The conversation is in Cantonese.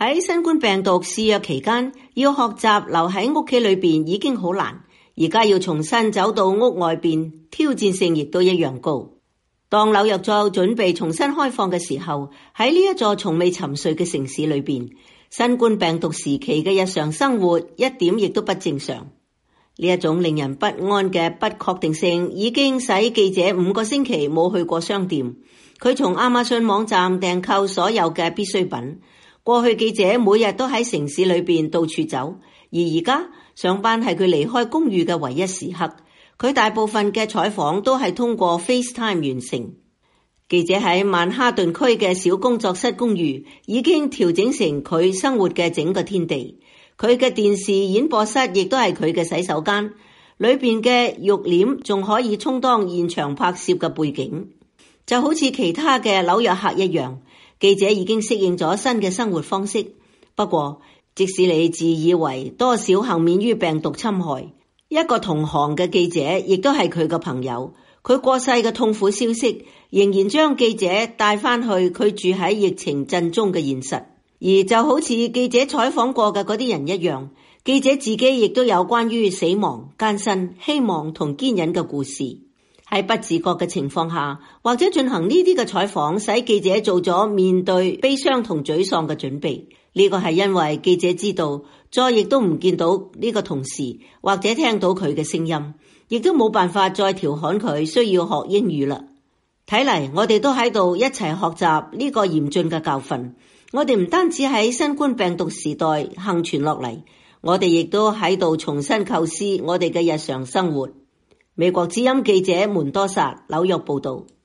喺新冠病毒肆虐期間，要學習留喺屋企裏邊已經好難，而家要重新走到屋外邊，挑戰性亦都一樣高。當紐約州準備重新開放嘅時候，喺呢一座從未沉睡嘅城市裏邊，新冠病毒時期嘅日常生活一點亦都不正常。呢一種令人不安嘅不確定性已經使記者5個星期冇去過商店。佢從亞馬遜網站訂購所有嘅必需品。過去記者每日都喺城市裏邊到處走，而而家上班係佢離開公寓嘅唯一時刻。佢大部分嘅採訪都係通過 FaceTime 完成。記者喺曼哈頓區嘅小工作室公寓已經調整成佢生活嘅整個天地。佢嘅電視演播室亦都係佢嘅洗手間，裏邊嘅浴簾仲可以充當現場拍攝嘅背景。就好似其他嘅紐約客一樣，記者已經適應咗新嘅生活方式。不過，即使你自以為多少幸免於病毒侵害，一個同行嘅記者亦都係佢嘅朋友。佢過世嘅痛苦消息仍然將記者帶翻去佢住喺疫情陣中嘅現實。而就好似記者採訪過嘅嗰啲人一樣，記者自己亦都有關於死亡、艱辛、希望同堅忍嘅故事。喺不自覺嘅情況下，或者進行呢啲嘅採訪，使記者做咗面對悲傷同沮喪嘅準備。呢個係因為記者知道，再亦都唔見到呢個同事，或者聽到佢嘅聲音，亦都冇辦法再調侃佢需要學英語啦。睇嚟我哋都喺度一齊學習呢個嚴峻嘅教訓。我哋唔單止喺新冠病毒時代幸存落嚟，我哋亦都喺度重新構思我哋嘅日常生活。美國之音記者門多薩紐約報道。